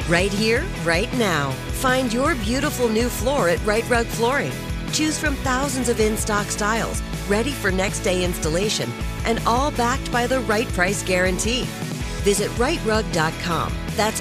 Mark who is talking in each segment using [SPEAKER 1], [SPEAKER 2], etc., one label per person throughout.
[SPEAKER 1] Right here, right now. Find your beautiful new floor at Rite Rug Flooring. Choose from thousands of in-stock styles, ready for next day installation, and all backed by the right price guarantee. Visit riterug.com. That's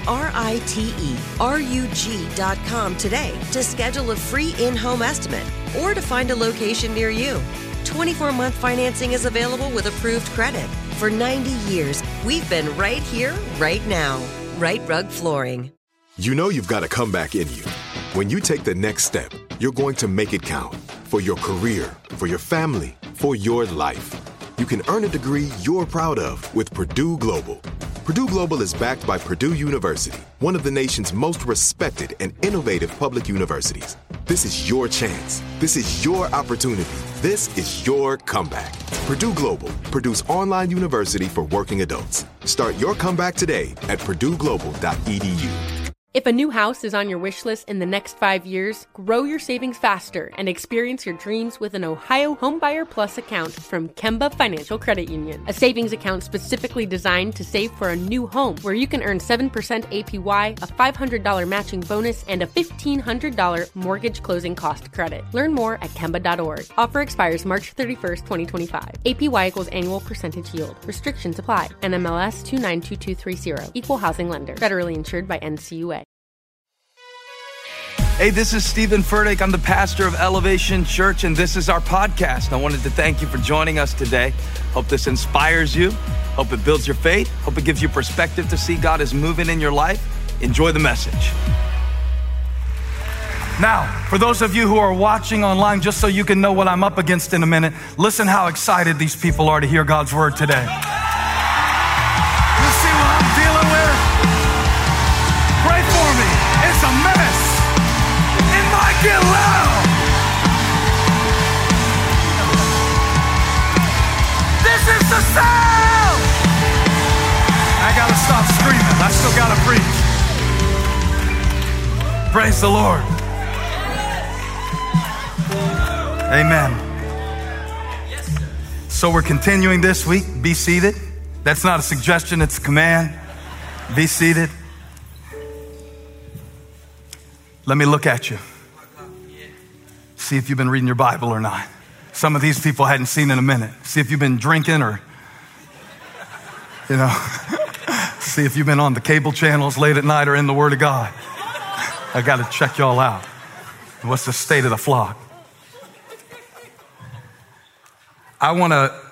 [SPEAKER 1] RITERUG.com today to schedule a free in-home estimate or to find a location near you. 24-month financing is available with approved credit. For 90 years, we've been right here, right now. Rite Rug Flooring.
[SPEAKER 2] You know you've got a comeback in you. When you take the next step, you're going to make it count. For your career, for your family, for your life. You can earn a degree you're proud of with Purdue Global. Purdue Global is backed by Purdue University, one of the nation's most respected and innovative public universities. This is your chance. This is your opportunity. This is your comeback. Purdue Global, Purdue's online university for working adults. Start your comeback today at purdueglobal.edu.
[SPEAKER 3] If a new house is on your wish list in the next 5 years, grow your savings faster and experience your dreams with an Ohio Homebuyer Plus account from Kemba Financial Credit Union. A savings account specifically designed to save for a new home where you can earn 7% APY, a $500 matching bonus, and a $1,500 mortgage closing cost credit. Learn more at Kemba.org. Offer expires March 31st, 2025. APY equals annual percentage yield. Restrictions apply. NMLS 292230. Equal housing lender. Federally insured by NCUA.
[SPEAKER 4] Hey, this is Stephen Furtick. I'm the pastor of Elevation Church, and this is our podcast. I wanted to thank you for joining us today. Hope this inspires you. Hope it builds your faith. Hope it gives you perspective to see God is moving in your life. Enjoy the message. Now, for those of you who are watching online, just so you can know what I'm up against in a minute, listen how excited these people are to hear God's word today. You see what I'm dealing with? Pray for me. It's a mess. Get loud! This is the sound! I gotta stop screaming. I still gotta preach. Praise the Lord. Amen. So we're continuing this week. Be seated. That's not a suggestion, it's a command. Be seated. Let me look at you. See if you've been reading your Bible or not. Some of these people I hadn't seen in a minute. See if you've been drinking or, see if you've been on the cable channels late at night or in the Word of God. I got to check y'all out. What's the state of the flock? I want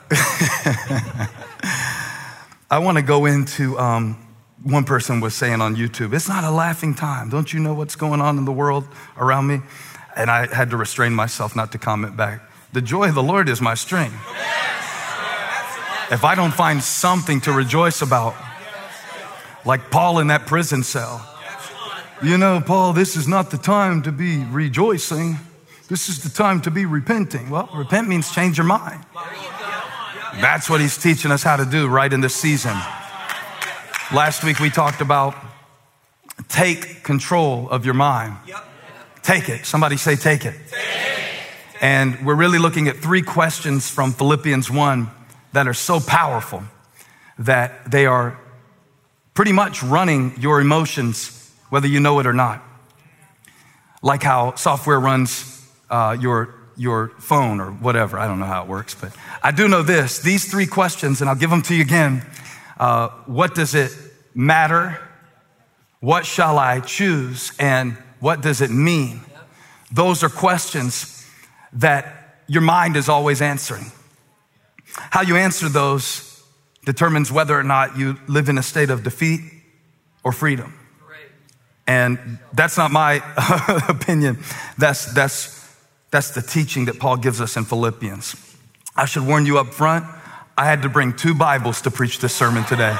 [SPEAKER 4] to go into, one person was saying on YouTube, it's not a laughing time. Don't you know what's going on in the world around me? And I had to restrain myself not to comment back. The joy of the Lord is my strength. If I don't find something to rejoice about, like Paul in that prison cell, Paul, this is not the time to be rejoicing. This is the time to be repenting. Well, repent means change your mind. That's what he's teaching us how to do right in this season. Last week we talked about take control of your mind. Take it. Somebody say take it. And we're really looking at 3 questions from Philippians 1 that are so powerful that they are pretty much running your emotions, whether you know it or not. Like how software runs your phone or whatever. I don't know how it works, but I do know this. These 3 questions, and I'll give them to you again. What does it matter? What shall I choose? And what does it mean? Those are questions that your mind is always answering. How you answer those determines whether or not you live in a state of defeat or freedom. And that's not my opinion. That's the teaching that Paul gives us in Philippians. I should warn you up front, I had to bring 2 Bibles to preach this sermon today.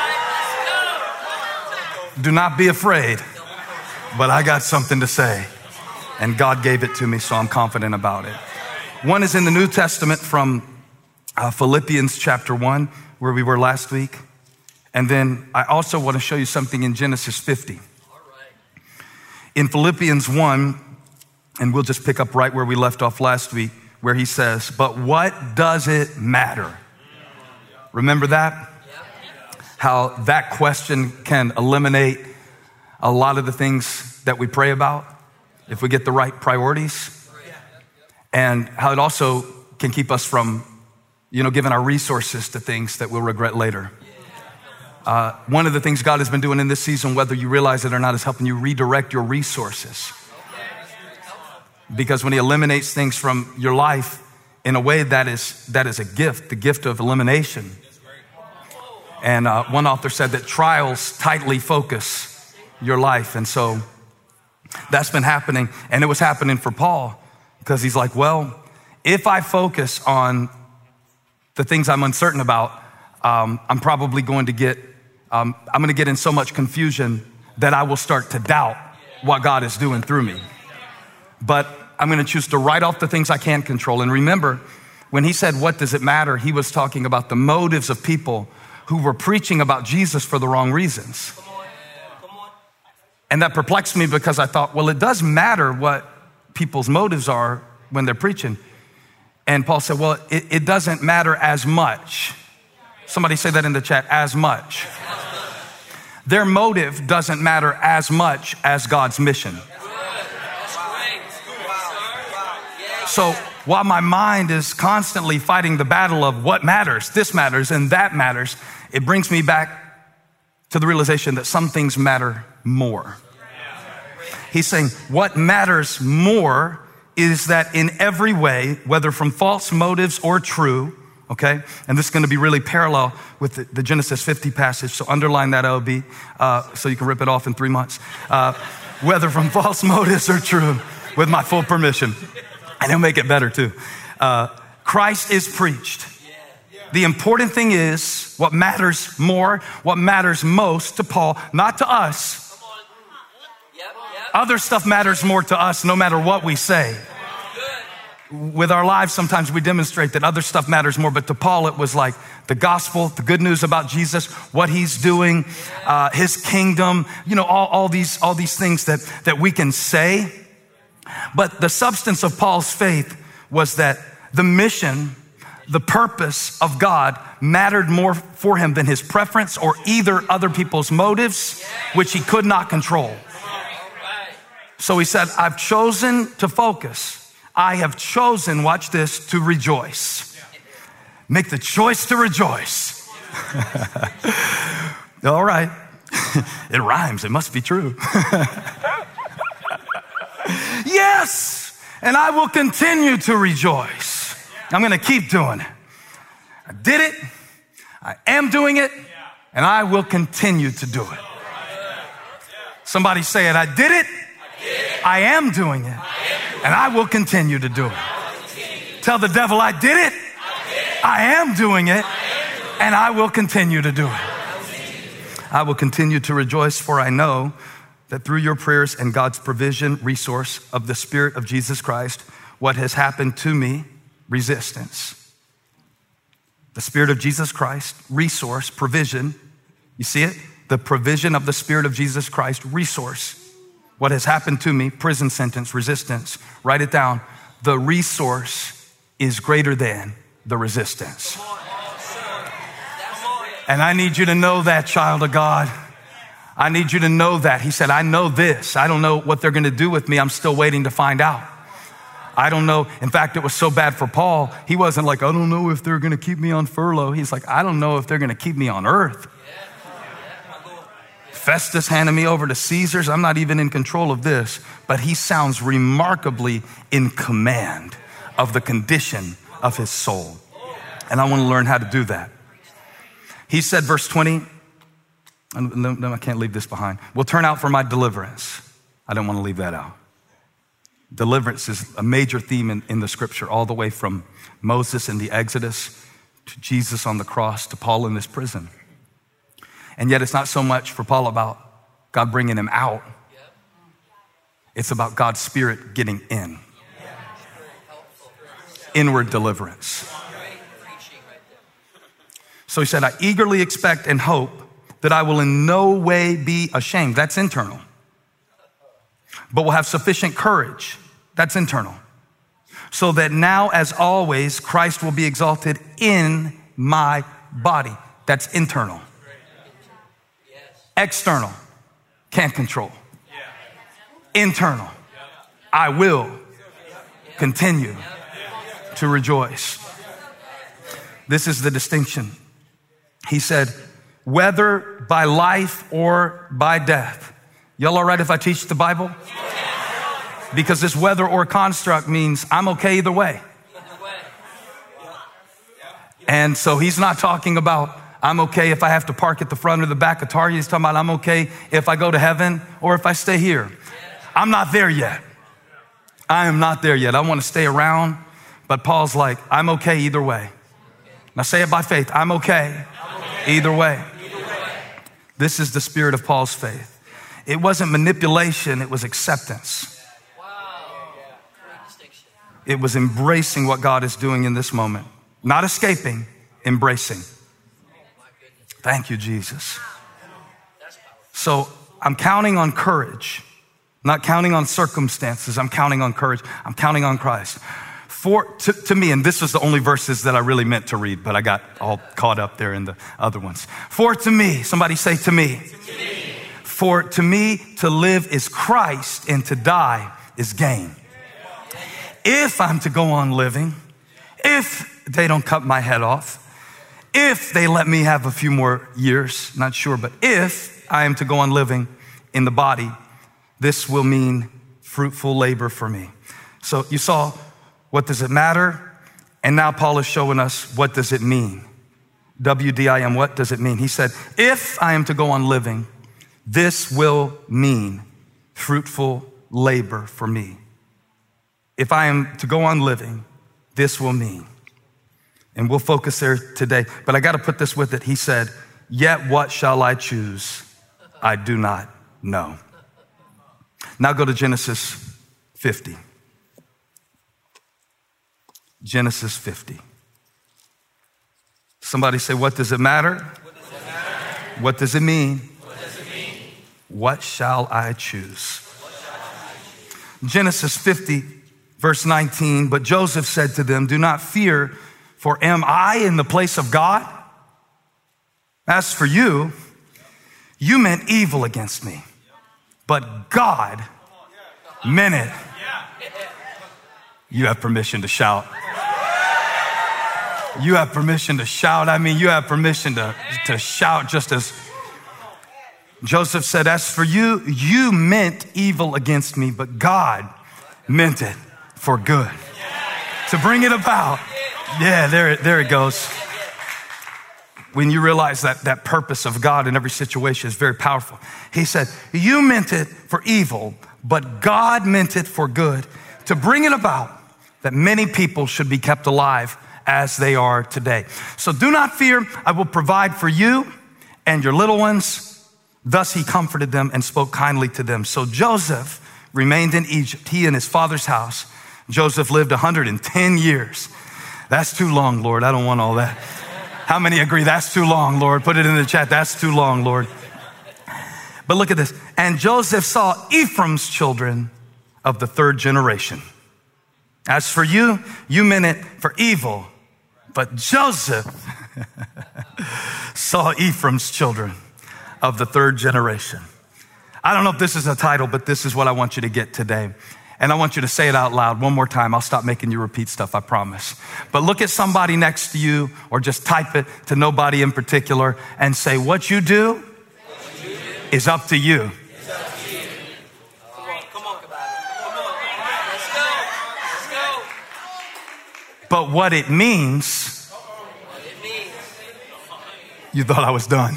[SPEAKER 4] Do not be afraid. But I got something to say, and God gave it to me, so I'm confident about it. One is in the New Testament from Philippians chapter 1, where we were last week. And then I also want to show you something in Genesis 50. In Philippians 1, and we'll just pick up right where we left off last week, where he says, but what does it matter? Remember that? How that question can eliminate a lot of the things that we pray about, if we get the right priorities, and how it also can keep us from, giving our resources to things that we'll regret later. One of the things God has been doing in this season, whether you realize it or not, is helping you redirect your resources. Because when he eliminates things from your life in a way that is a gift, the gift of elimination. And one author said that trials tightly focus your life. And so that's been happening. And it was happening for Paul because he's like, well, if I focus on the things I'm uncertain about, I'm probably going to get in so much confusion that I will start to doubt what God is doing through me. But I'm going to choose to write off the things I can't control. And remember, when he said, what does it matter? He was talking about the motives of people who were preaching about Jesus for the wrong reasons. And that perplexed me because I thought, well, it does matter what people's motives are when they're preaching. And Paul said, well, it doesn't matter as much. Somebody say that in the chat, as much. Their motive doesn't matter as much as God's mission. So while my mind is constantly fighting the battle of what matters, this matters, and that matters, it brings me back to the realization that some things matter more. He's saying what matters more is that in every way, whether from false motives or true, okay? And this is going to be really parallel with the Genesis 50 passage, so underline that, LB, so you can rip it off in 3 months. Whether from false motives or true, with my full permission. And he'll make it better too. Christ is preached. The important thing is what matters more, what matters most to Paul, not to us. Other stuff matters more to us no matter what we say. With our lives, sometimes we demonstrate that other stuff matters more, but to Paul, it was like the gospel, the good news about Jesus, what he's doing, his kingdom, all these things that we can say. But the substance of Paul's faith was that the mission, the purpose of God mattered more for him than his preference or either other people's motives, which he could not control. So he said, I've chosen to focus. I have chosen, watch this, to rejoice. Make the choice to rejoice. All right. It rhymes. It must be true. Yes. And I will continue to rejoice. I'm going to keep doing it. I did it. I am doing it. And I will continue to do it. Somebody say it. I did it. I am doing it. And I will continue to do it. Tell the devil, I did it. I am doing it. And I will continue to do it. I will continue to rejoice, for I know that through your prayers and God's provision, resource of the Spirit of Jesus Christ, what has happened to me, resistance. The Spirit of Jesus Christ, resource, provision. You see it? The provision of the Spirit of Jesus Christ, resource. What has happened to me, prison sentence, resistance. Write it down. The resource is greater than the resistance. And I need you to know that, child of God. I need you to know that. He said, I know this. I don't know what they're going to do with me. I'm still waiting to find out. I don't know. In fact, it was so bad for Paul. He wasn't like, I don't know if they're going to keep me on furlough. He's like, I don't know if they're going to keep me on earth. Festus handed me over to Caesar's. I'm not even in control of this, but he sounds remarkably in command of the condition of his soul. And I want to learn how to do that. He said, verse 20, no, I can't leave this behind. Will turn out for my deliverance. I don't want to leave that out. Deliverance is a major theme in the scripture, all the way from Moses in the Exodus to Jesus on the cross to Paul in this prison. And yet it's not so much for Paul about God bringing him out. It's about God's Spirit getting in. Inward deliverance. So he said, I eagerly expect and hope that I will in no way be ashamed. That's internal. But will have sufficient courage. That's internal. So that now, as always, Christ will be exalted in my body. That's internal. External, can't control. internal. I will continue to rejoice. This is the distinction. He said, whether by life or by death. Y'all all right if I teach the Bible? Because this whether or construct means I'm okay either way. And so he's not talking about I'm okay if I have to park at the front or the back of Target. He's talking about I'm okay if I go to heaven or if I stay here. I'm not there yet. I am not there yet. I want to stay around. But Paul's like, I'm okay either way. Now say it by faith. I'm okay either way. This is the spirit of Paul's faith. It wasn't manipulation. It was acceptance. It was embracing what God is doing in this moment. Not escaping, embracing. Thank you, Jesus. So I'm counting on courage. I'm not counting on circumstances. I'm counting on courage. I'm counting on Christ. To me, and this was the only verses that I really meant to read, but I got all caught up there in the other ones. For to me, somebody say to me. For to me to live is Christ and to die is gain. If I'm to go on living, if they don't cut my head off, if they let me have a few more years, not sure, but if I am to go on living in the body, this will mean fruitful labor for me. So you saw, what does it matter? And now Paul is showing us, what does it mean? WDIM, what does it mean? He said, if I am to go on living, this will mean fruitful labor for me. If I am to go on living, this will mean. And we'll focus there today. But I got to put this with it. He said, yet what shall I choose? I do not know. Now go to Genesis 50. Genesis 50. Somebody say, what does it matter? What does it mean? What shall I choose? Genesis 50, verse 19, but Joseph said to them, do not fear, for am I in the place of God? As for you, you meant evil against me, but God meant it. You have permission to shout. You have permission to shout. I mean, you have permission to shout, just as Joseph said, as for you, you meant evil against me, but God meant it for good. To bring it about. Yeah, there it goes. When you realize that purpose of God in every situation is very powerful. He said, you meant it for evil, but God meant it for good, to bring it about that many people should be kept alive as they are today. So do not fear, I will provide for you and your little ones. Thus he comforted them and spoke kindly to them. So Joseph remained in Egypt, he and his father's house. Joseph lived 110 years. That's too long, Lord. I don't want all that. How many agree that's too long, Lord? Put it in the chat. That's too long, Lord. But look at this. And Joseph saw Ephraim's children of the third generation. As for you, you meant it for evil, but Joseph saw Ephraim's children of the third generation. I don't know if this is a title, but this is what I want you to get today. And I want you to say it out loud one more time. I'll stop making you repeat stuff, I promise. But look at somebody next to you, or just type it to nobody in particular and say, what you do is up to you. But what it means, you thought I was done.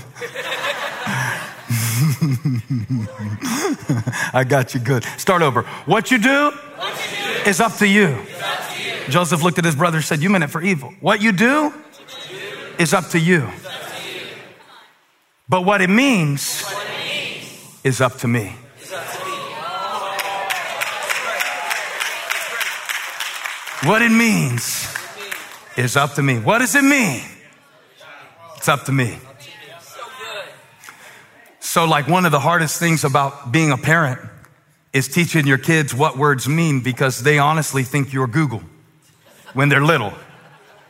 [SPEAKER 4] I got you good. Start over. What you do is up to you. Joseph looked at his brother and said, you meant it for evil. What you do is up to you. But what it means is up to me. What it means is up to me. What does it mean? It's up to me. So like one of the hardest things about being a parent is teaching your kids what words mean, because they honestly think you're Google when they're little.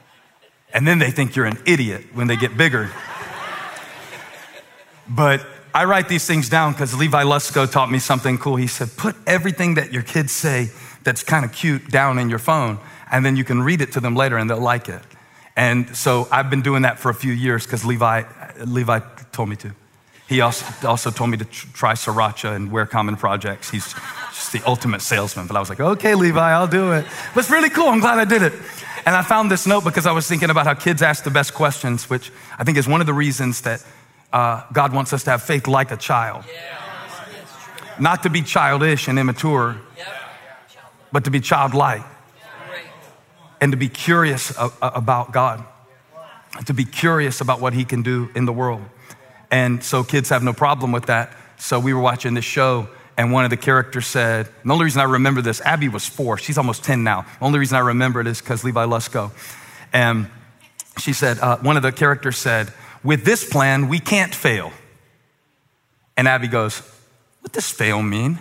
[SPEAKER 4] And then they think you're an idiot when they get bigger. But I write these things down because Levi Lusko taught me something cool. He said, put everything that your kids say that's kind of cute down in your phone, and then you can read it to them later and they'll like it. And so I've been doing that for a few years because Levi told me to. He also told me to try Sriracha and wear Common Projects. He's just the ultimate salesman. But I was like, okay, Levi, I'll do it. But it's really cool. I'm glad I did it. And I found this note because I was thinking about how kids ask the best questions, which I think is one of the reasons that God wants us to have faith like a child. Not to be childish and immature, but to be childlike. And to be curious about God. To be curious about what he can do in the world. And so kids have no problem with that. So we were watching this show, and one of the characters said, and the only reason I remember this, Abby was 4. She's almost 10 now. The only reason I remember it is because Levi Lusko. And she said, one of the characters said, with this plan, we can't fail. And Abby goes, what does fail mean?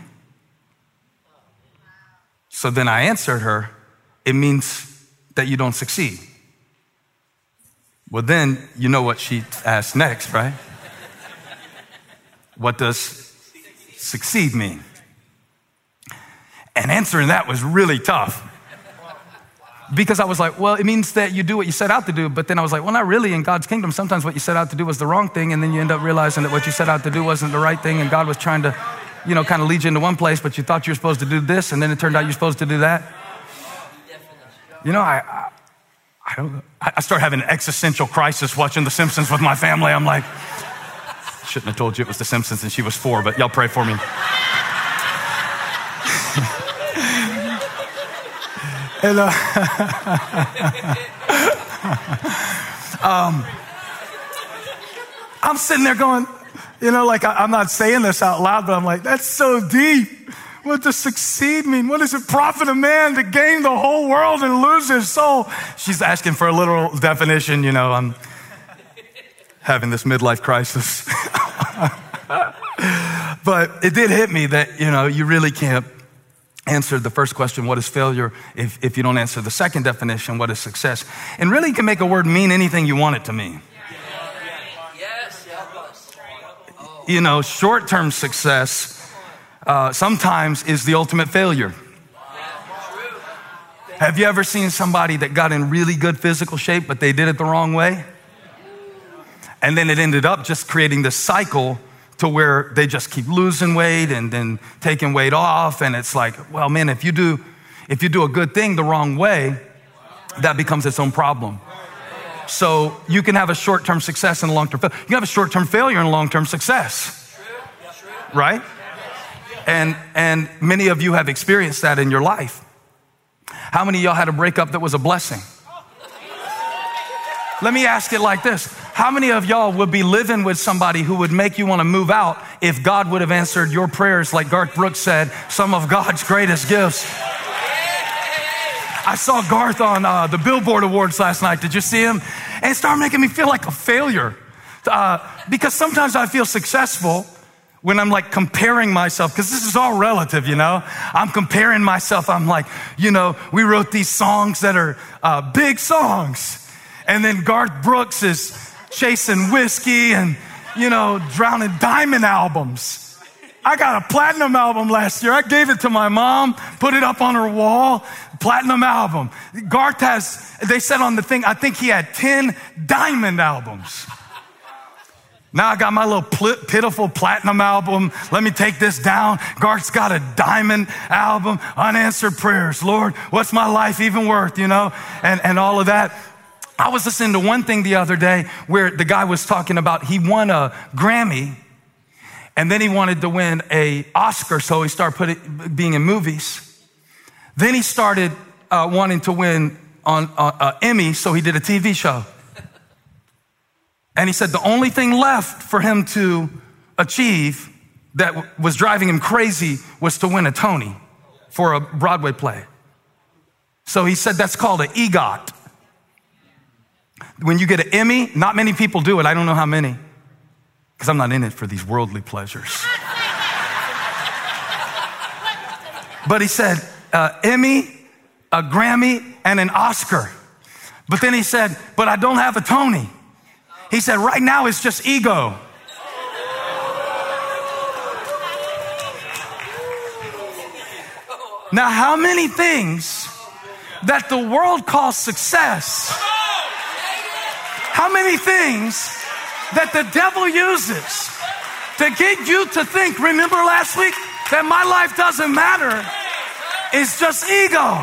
[SPEAKER 4] So then I answered her, it means that you don't succeed. Well, then you know what she asked next, right? What does succeed mean? And answering that was really tough. Because I was like, well, it means that you do what you set out to do. But then I was like, well, not really. In God's kingdom, sometimes what you set out to do was the wrong thing. And then you end up realizing that what you set out to do wasn't the right thing. And God was trying to, kind of lead you into one place, but you thought you were supposed to do this. And then it turned out you're supposed to do that. I start having an existential crisis watching The Simpsons with my family. I'm like, shouldn't have told you it was The Simpsons and she was 4, but y'all pray for me. And I'm sitting there going, I'm not saying this out loud, but I'm like, that's so deep. What does succeed mean? What does it profit a man to gain the whole world and lose his soul? She's asking for a literal definition. I'm having this midlife crisis. But it did hit me that, you really can't answer the first question, what is failure, if you don't answer the second definition, what is success? And really you can make a word mean anything you want it to mean. Short-term success sometimes is the ultimate failure. Have you ever seen somebody that got in really good physical shape, but they did it the wrong way? And then it ended up just creating this cycle to where they just keep losing weight and then taking weight off. And it's like, well, man, if you do a good thing the wrong way, that becomes its own problem. So you can have a short-term success and a long-term failure. You can have a short-term failure and a long-term success, right? And many of you have experienced that in your life. How many of y'all had a breakup that was a blessing? Let me ask it like this. How many of y'all would be living with somebody who would make you want to move out if God would have answered your prayers like Garth Brooks said, some of God's greatest gifts? I saw Garth on the Billboard Awards last night. Did you see him? And it started making me feel like a failure. Because sometimes I feel successful when I'm like comparing myself, because this is all relative, I'm comparing myself. I'm like, we wrote these songs that are big songs. And then Garth Brooks is chasing whiskey and, drowning diamond albums. I got a platinum album last year. I gave it to my mom, put it up on her wall, platinum album. Garth they said on the thing, I think he had 10 diamond albums. Now I got my little pitiful platinum album. Let me take this down. Garth's got a diamond album, unanswered prayers. Lord, what's my life even worth, and all of that. I was listening to one thing the other day where the guy was talking about he won a Grammy and then he wanted to win an Oscar, so he started being in movies. Then he started wanting to win on Emmy, so he did a TV show. And he said the only thing left for him to achieve that was driving him crazy was to win a Tony for a Broadway play. So he said that's called an EGOT. When you get an Emmy, not many people do it. I don't know how many, because I'm not in it for these worldly pleasures. But he said Emmy, a Grammy, and an Oscar. But then he said, but I don't have a Tony. He said, right now it's just ego. Now, how many things that the world calls success, how many things that the devil uses to get you to think, remember last week, that my life doesn't matter, is just ego.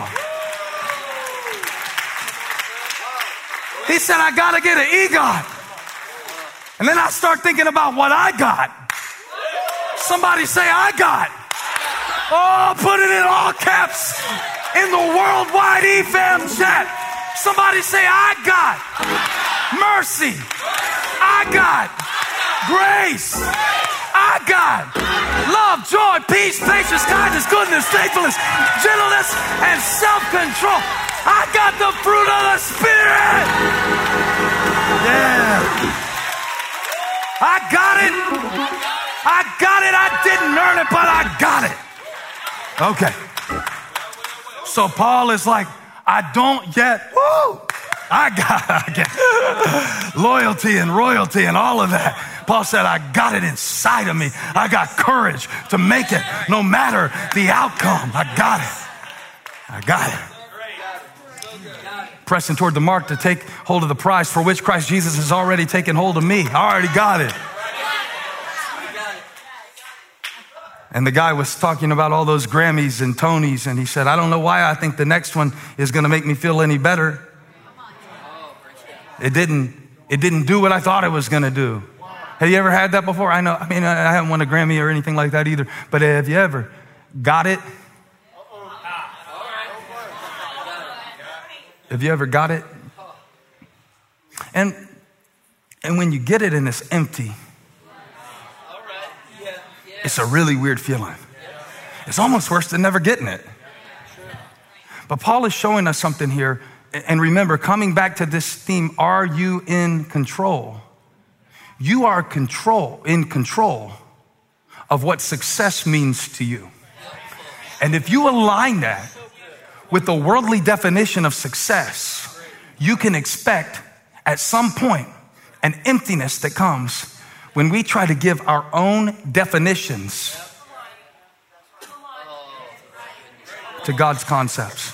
[SPEAKER 4] He said, I gotta get an EGOT. And then I start thinking about what I got. Somebody say, I got. Oh, put it in all caps in the worldwide EFAM chat. Somebody say, I got mercy. I got grace. I got love, joy, peace, patience, kindness, goodness, faithfulness, gentleness, and self-control. I got the fruit of the Spirit. Yeah. I got it. I got it. I didn't earn it, but I got it. Okay. So Paul is like, I don't yet. Woo! I got loyalty and royalty and all of that. Paul said, I got it inside of me. I got courage to make it no matter the outcome. I got it. I got it. Pressing toward the mark to take hold of the prize for which Christ Jesus has already taken hold of me. I already got it. And the guy was talking about all those Grammys and Tonys, and he said, I don't know why I think the next one is going to make me feel any better. It didn't do what I thought it was going to do. Have you ever had that before? I haven't won a Grammy or anything like that either, but have you ever got it? Have you ever got it? And when you get it and it's empty, it's a really weird feeling. It's almost worse than never getting it. But Paul is showing us something here. And remember, coming back to this theme, are you in control? You are in control of what success means to you. And if you align that with the worldly definition of success, you can expect at some point an emptiness that comes when we try to give our own definitions to God's concepts.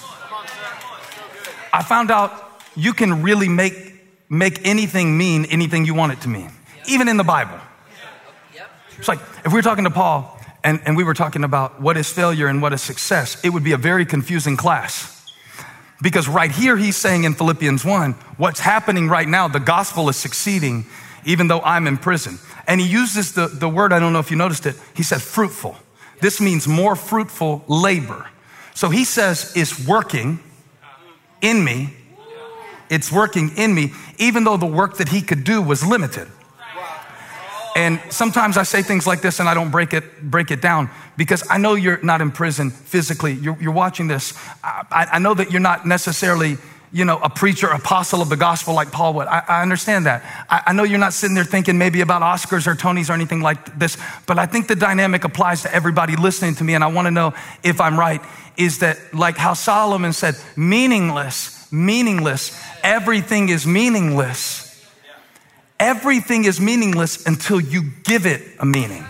[SPEAKER 4] I found out you can really make anything mean anything you want it to mean, even in the Bible. It's like if we were talking to Paul and we were talking about what is failure and what is success, it would be a very confusing class. Because right here he's saying in Philippians 1, what's happening right now, the gospel is succeeding even though I'm in prison. And he uses the word, I don't know if you noticed it, he said fruitful. This means more fruitful labor. So he says it's working in me. It's working in me, even though the work that he could do was limited. And sometimes I say things like this and I don't break it down because I know you're not in prison physically. You're watching this. I know that you're not necessarily, a preacher, apostle of the gospel like Paul would. I understand that. I know you're not sitting there thinking maybe about Oscars or Tonys or anything like this, but I think the dynamic applies to everybody listening to me, and I want to know if I'm right, is that like how Solomon said, meaningless, everything is meaningless. Everything is meaningless until you give it a meaning.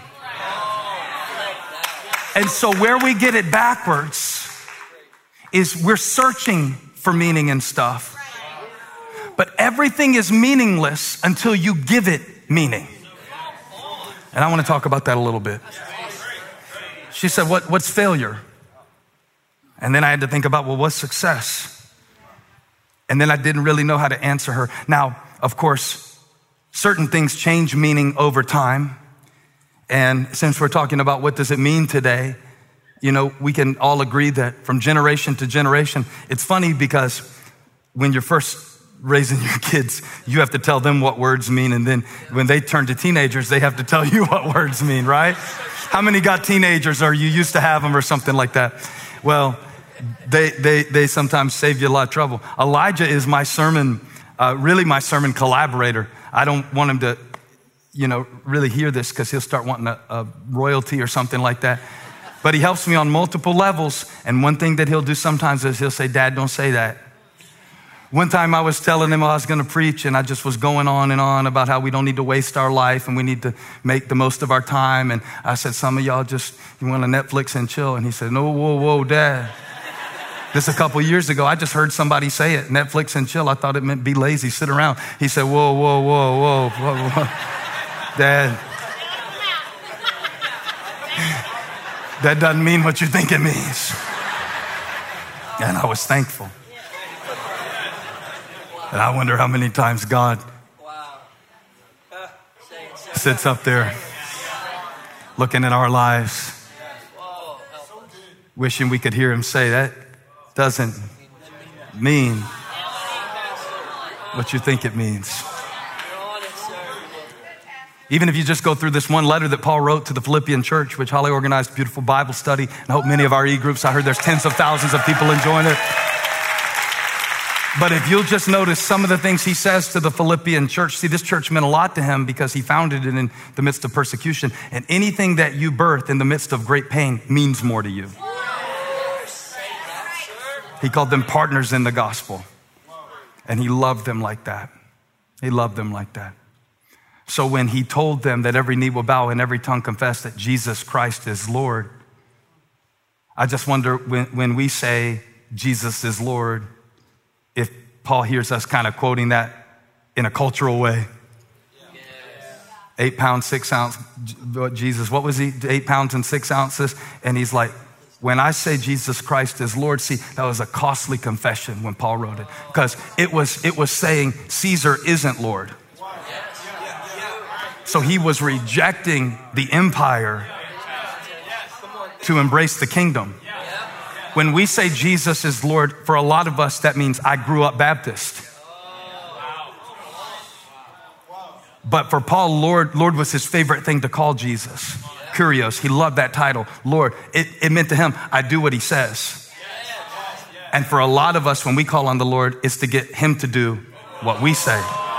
[SPEAKER 4] And so where we get it backwards is we're searching for meaning and stuff. But everything is meaningless until you give it meaning. And I want to talk about that a little bit. She said, what's failure? And then I had to think about, what's success? And then I didn't really know how to answer her. Now, of course, certain things change meaning over time. And since we're talking about what does it mean today, we can all agree that from generation to generation, it's funny because when you're first raising your kids, you have to tell them what words mean. And then when they turn to teenagers, they have to tell you what words mean, right? How many got teenagers or you used to have them or something like that? Well, they sometimes save you a lot of trouble. Elijah is my sermon collaborator. I don't want him to, really hear this because he'll start wanting a royalty or something like that. But he helps me on multiple levels. And one thing that he'll do sometimes is he'll say, Dad, don't say that. One time I was telling him I was going to preach, and I just was going on and on about how we don't need to waste our life and we need to make the most of our time. And I said, some of y'all you want to Netflix and chill. And he said, no, whoa, Dad. This a couple years ago, I just heard somebody say it, Netflix and chill. I thought it meant be lazy, sit around. He said, whoa. Dad, that doesn't mean what you think it means. And I was thankful. And I wonder how many times God sits up there looking at our lives, wishing we could hear him say, that doesn't mean what you think it means. Even if you just go through this one letter that Paul wrote to the Philippian church, which Holly organized a beautiful Bible study, and I hope many of our e-groups, I heard there's tens of thousands of people enjoying it. But if you'll just notice some of the things he says to the Philippian church, see, this church meant a lot to him because he founded it in the midst of persecution. And anything that you birth in the midst of great pain means more to you. He called them partners in the gospel. And he loved them like that. He loved them like that. So when he told them that every knee will bow and every tongue confess that Jesus Christ is Lord, I just wonder when we say Jesus is Lord, if Paul hears us kind of quoting that in a cultural way. 8 pounds, 6 ounce, Jesus, what was he? 8 pounds and 6 ounces. And he's like, when I say Jesus Christ is Lord, see, that was a costly confession when Paul wrote it. Because it was saying Caesar isn't Lord. So he was rejecting the empire to embrace the kingdom. When we say Jesus is Lord, for a lot of us, that means I grew up Baptist. But for Paul, Lord was his favorite thing to call Jesus. Kurios, he loved that title, Lord. It meant to him, I do what he says. And for a lot of us, when we call on the Lord, it's to get him to do what we say.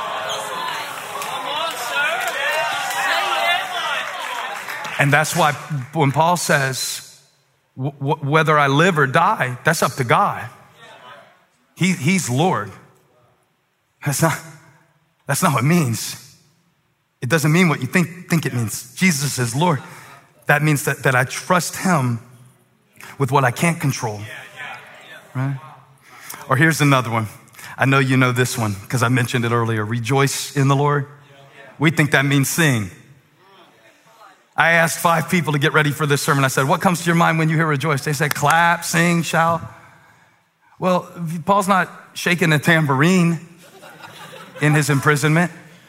[SPEAKER 4] And that's why when Paul says, whether I live or die, that's up to God. He's Lord. That's not what it means. It doesn't mean what you think it means. Jesus is Lord. That means that I trust him with what I can't control. Right? Or here's another one. I know you know this one because I mentioned it earlier. Rejoice in the Lord. We think that means sing. I asked 5 people to get ready for this sermon. I said, what comes to your mind when you hear rejoice? They said, clap, sing, shout. Well, Paul's not shaking a tambourine in his imprisonment.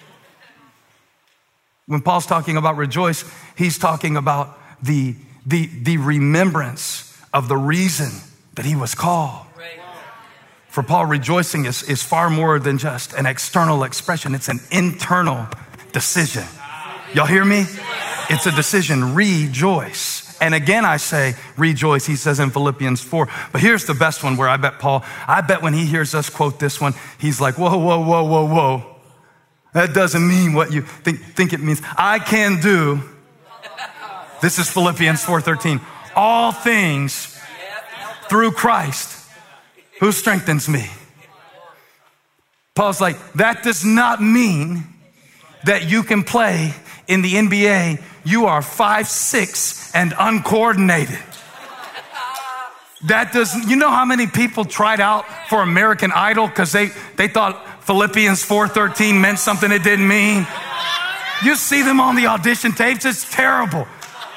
[SPEAKER 4] When Paul's talking about rejoice, he's talking about the remembrance of the reason that he was called. For Paul, rejoicing is far more than just an external expression. It's an internal decision. Y'all hear me? It's a decision. Rejoice. And again, I say rejoice, he says in Philippians 4. But here's the best one where I bet when he hears us quote this one, he's like, whoa. That doesn't mean what you think it means. I can do, this is Philippians 4:13, all things through Christ who strengthens me. Paul's like, that does not mean that you can play in the NBA, you are 5'6" and uncoordinated. You know how many people tried out for American Idol because they thought Philippians 4:13 meant something it didn't mean? You see them on the audition tapes, it's terrible.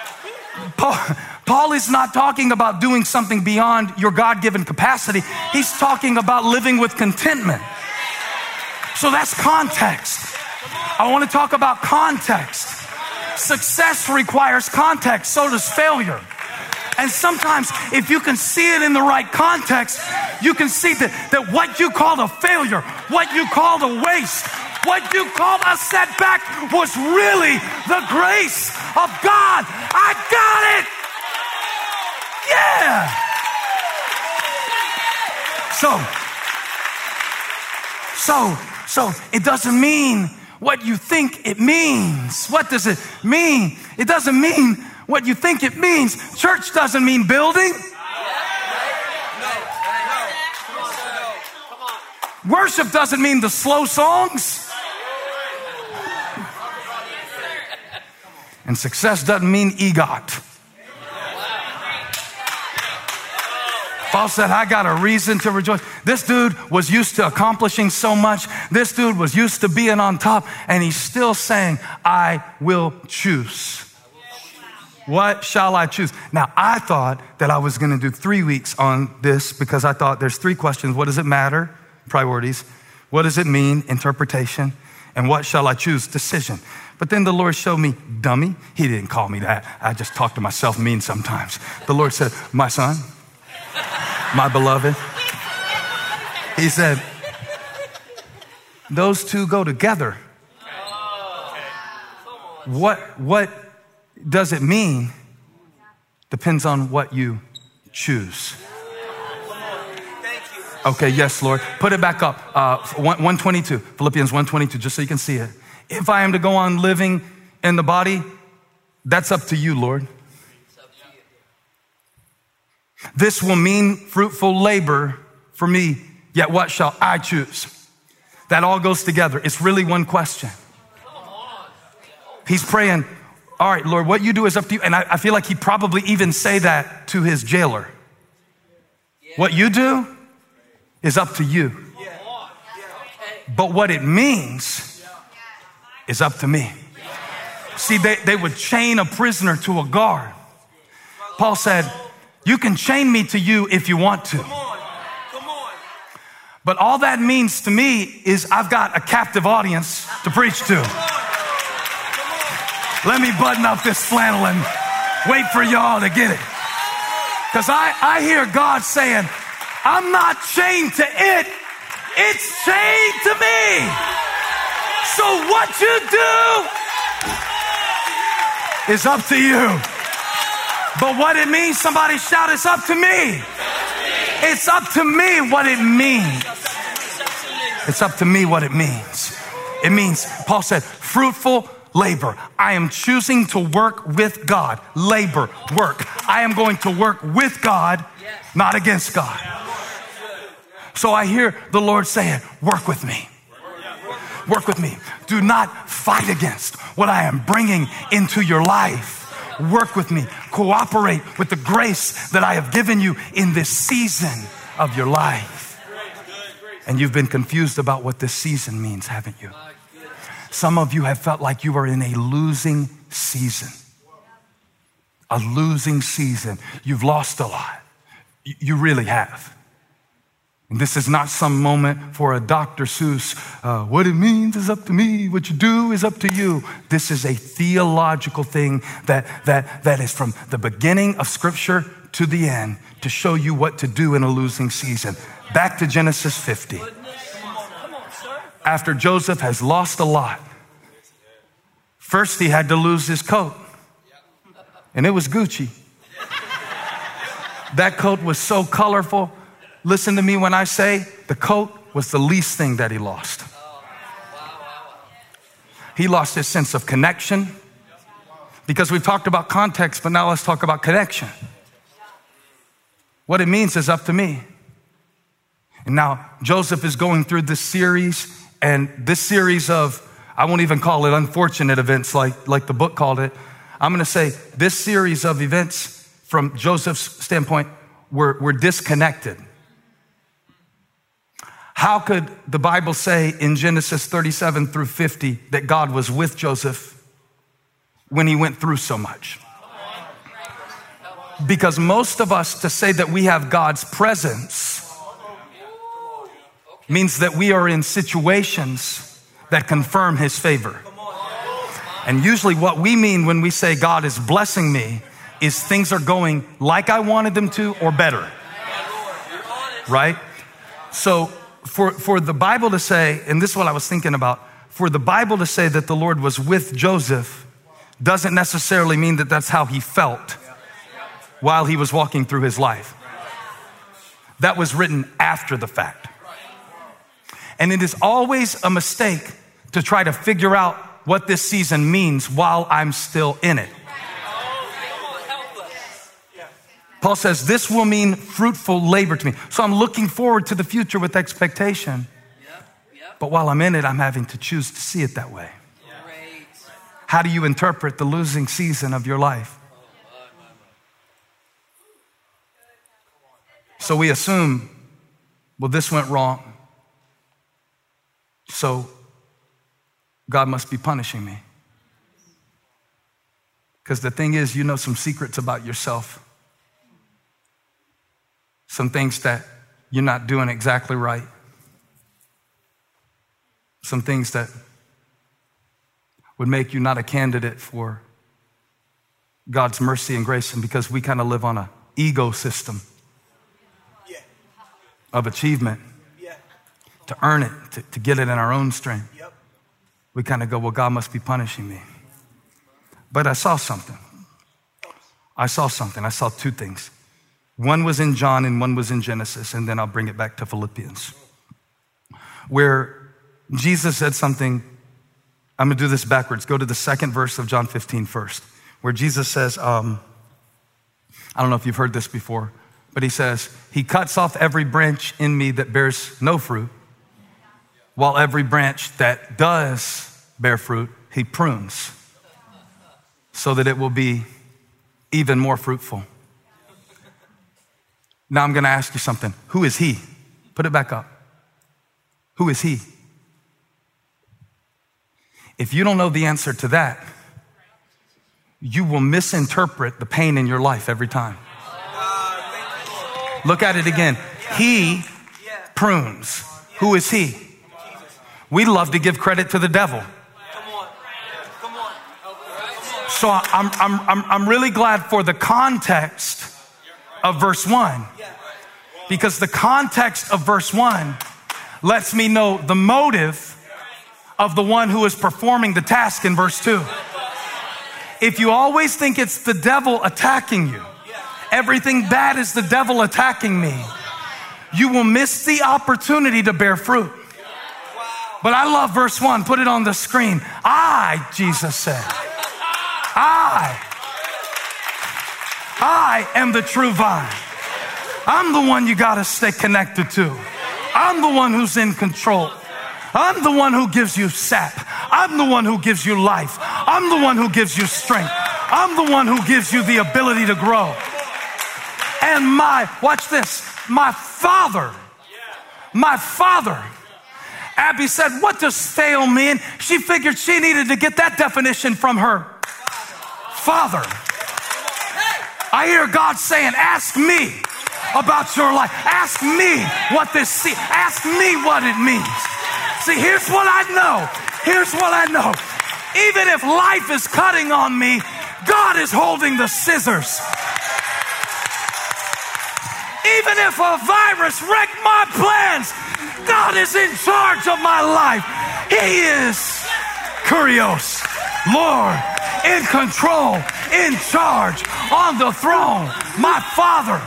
[SPEAKER 4] Paul is not talking about doing something beyond your God-given capacity. He's talking about living with contentment. So that's context. I want to talk about context. Success requires context, so does failure. And sometimes if you can see it in the right context, you can see that what you called a failure, what you called a waste, what you called a setback was really the grace of God. I got it. Yeah. So it doesn't mean what you think it means. What does it mean? It doesn't mean what you think it means. Church doesn't mean building. Worship doesn't mean the slow songs. And success doesn't mean EGOT. Paul said, I got a reason to rejoice. This dude was used to accomplishing so much. This dude was used to being on top, and he's still saying, I will choose. What shall I choose? Now, I thought that I was going to do 3 weeks on this because I thought there's 3 questions. What does it matter? Priorities. What does it mean? Interpretation. And what shall I choose? Decision. But then the Lord showed me, dummy. He didn't call me that. I just talk to myself mean sometimes. The Lord said, my son, my beloved. He said, those two go together. What does it mean? Depends on what you choose. Okay, yes, Lord. Put it back up. 122, Philippians 122, just so you can see it. If I am to go on living in the body, that's up to you, Lord. This will mean fruitful labor for me, yet what shall I choose? That all goes together. It's really one question. He's praying, all right, Lord, what you do is up to you. And I feel like he'd probably even say that to his jailer. What you do is up to you. But what it means is up to me. See, they would chain a prisoner to a guard. Paul said, you can chain me to you if you want to. But all that means to me is I've got a captive audience to preach to. Let me button up this flannel and wait for y'all to get it. Because I hear God saying, I'm not chained to it. It's chained to me. So what you do is up to you. But what it means, somebody shout, it's up to me. It's up to me what it means. It's up to me what it means. It means, Paul said, fruitful labor. I am choosing to work with God. Labor, work. I am going to work with God, not against God. So I hear the Lord saying, work with me. Work with me. Do not fight against what I am bringing into your life. Work with me. Cooperate with the grace that I have given you in this season of your life. And you've been confused about what this season means, haven't you? Some of you have felt like you are in a losing season. A losing season. You've lost a lot. You really have. And this is not some moment for a Dr. Seuss. What it means is up to me. What you do is up to you. This is a theological thing that is from the beginning of Scripture to the end to show you what to do in a losing season. Back to Genesis 50. After Joseph has lost a lot, first he had to lose his coat. And it was Gucci. That coat was so colorful. Listen to me when I say the coat was the least thing that he lost. He lost his sense of connection because we've talked about context, but now let's talk about connection. What it means is up to me. And now Joseph is going through this series, and this series of, I won't even call it unfortunate events like the book called it. I'm going to say this series of events from Joseph's standpoint were disconnected. How could the Bible say in Genesis 37 through 50 that God was with Joseph when he went through so much? Because most of us, to say that we have God's presence means that we are in situations that confirm his favor. And usually what we mean when we say God is blessing me is things are going like I wanted them to or better. Right? So for the Bible to say, and this is what I was thinking about, for the Bible to say that the Lord was with Joseph doesn't necessarily mean that that's how he felt while he was walking through his life. That was written after the fact. And it is always a mistake to try to figure out what this season means while I'm still in it. Paul says, this will mean fruitful labor to me. So I'm looking forward to the future with expectation. But while I'm in it, I'm having to choose to see it that way. How do you interpret the losing season of your life? So we assume, well, this went wrong, so God must be punishing me. Because the thing is, you know some secrets about yourself. Some things that you're not doing exactly right. Some things that would make you not a candidate for God's mercy and grace. And because we kind of live on an ego system of achievement, to earn it, to get it in our own strength, we kind of go, well, God must be punishing me. But I saw something. I saw two things. One was in John and one was in Genesis, and then I'll bring it back to Philippians, where Jesus said something. I'm gonna do this backwards. Go to the second verse of John 15 first, where Jesus says, I don't know if you've heard this before, but he says, he cuts off every branch in me that bears no fruit, while every branch that does bear fruit, he prunes, so that it will be even more fruitful. Now I'm gonna ask you something. Who is he? Put it back up. Who is he? If you don't know the answer to that, you will misinterpret the pain in your life every time. Look at it again. He prunes. Who is he? We love to give credit to the devil. So I'm really glad for the context of verse 1, because the context of verse 1 lets me know the motive of the one who is performing the task in verse 2. If you always think it's the devil attacking you, everything bad is the devil attacking me, you will miss the opportunity to bear fruit. But I love verse 1. Put it on the screen. Jesus said, I am the true vine. I'm the one you gotta stay connected to. I'm the one who's in control. I'm the one who gives you sap. I'm the one who gives you life. I'm the one who gives you strength. I'm the one who gives you the ability to grow. And watch this, my father, Abby said, what does fail mean? She figured she needed to get that definition from her father. I hear God saying, ask me about your life. Ask me what ask me what it means. See, here's what I know. Even if life is cutting on me, God is holding the scissors. Even if a virus wrecked my plans, God is in charge of my life. He is Kurios, Lord, in control, in charge, on the throne, my Father.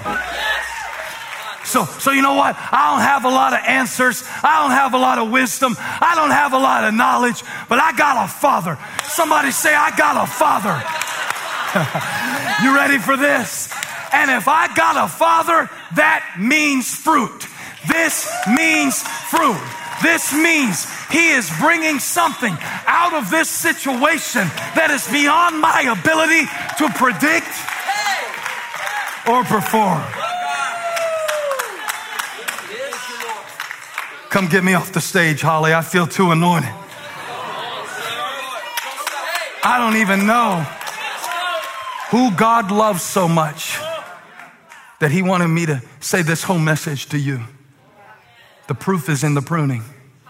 [SPEAKER 4] So you know what? I don't have a lot of answers. I don't have a lot of wisdom. I don't have a lot of knowledge, but I got a Father. Somebody say, I got a Father. You ready for this? And if I got a Father, that means fruit. This means fruit. This means he is bringing something out of this situation that is beyond my ability to predict or perform. Come get me off the stage, Holly. I feel too anointed. I don't even know who God loves so much that he wanted me to say this whole message to you. The proof is in the pruning.